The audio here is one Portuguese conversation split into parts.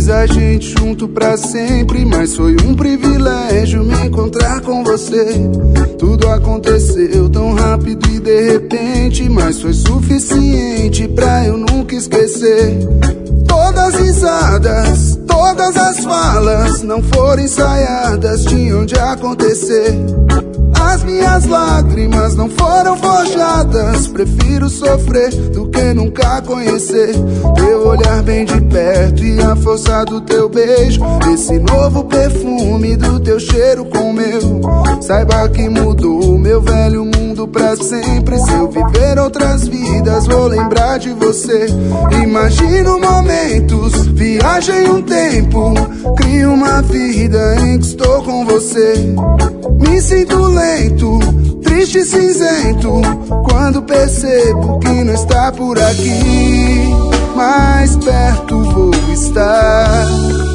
quis a gente junto pra sempre, mas foi um privilégio me encontrar com você. Tudo aconteceu tão rápido e de repente, mas foi suficiente pra eu nunca esquecer. Todas as risadas, todas as falas não foram ensaiadas, tinham de acontecer. As minhas lágrimas não foram forjadas, prefiro sofrer do que nunca conhecer. Teu olhar bem de perto e a força do teu beijo, esse novo perfume do teu cheiro com o meu. Saiba que mudou o meu velho mundo pra sempre. Se eu viver outras vidas, vou lembrar de você. Imagino momentos, viagem um tempo, crio uma vida em que estou com você. Me sinto lento, triste e cinzento, quando percebo que não está por aqui. Mais perto vou estar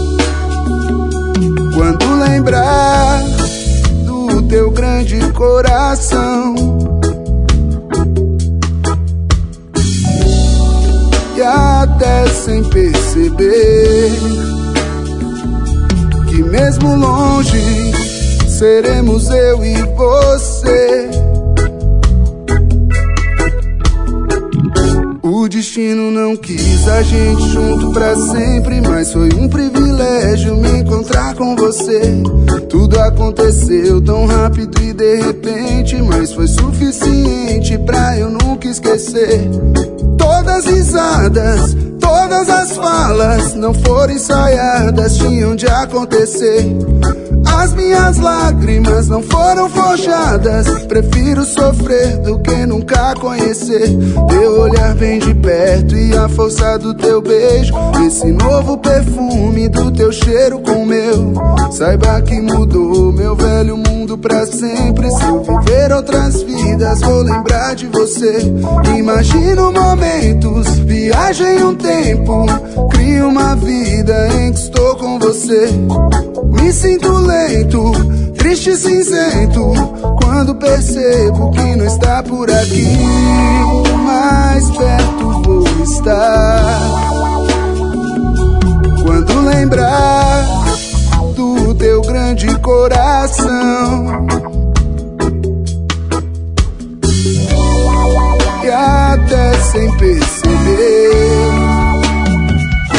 quando lembrar do teu grande coração. E até sem perceber que mesmo longe seremos eu e você. O destino não quis a gente junto pra sempre, mas foi um privilégio me encontrar com você. Tudo aconteceu tão rápido e de repente, mas foi suficiente pra eu nunca esquecer. Todas as risadas, todas as falas não foram ensaiadas, tinham de acontecer. As minhas lágrimas não foram forjadas, prefiro sofrer do que nunca conhecer. Teu olhar bem de perto e a força do teu beijo, esse novo perfume do teu cheiro com o meu. Saiba que mudou o meu velho mundo pra sempre. Se eu viver outras vidas, vou lembrar de você. Imagino momentos, viagem um tempo, crio uma vida em que estou com você. Me sinto lento, triste e cinzento, quando percebo que não está por aqui. Mais perto vou estar quando lembrar do teu grande coração. E até sem perceber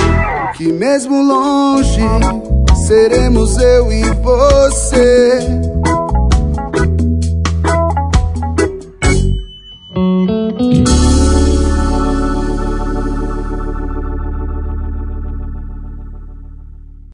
que mesmo longe seremos eu e você.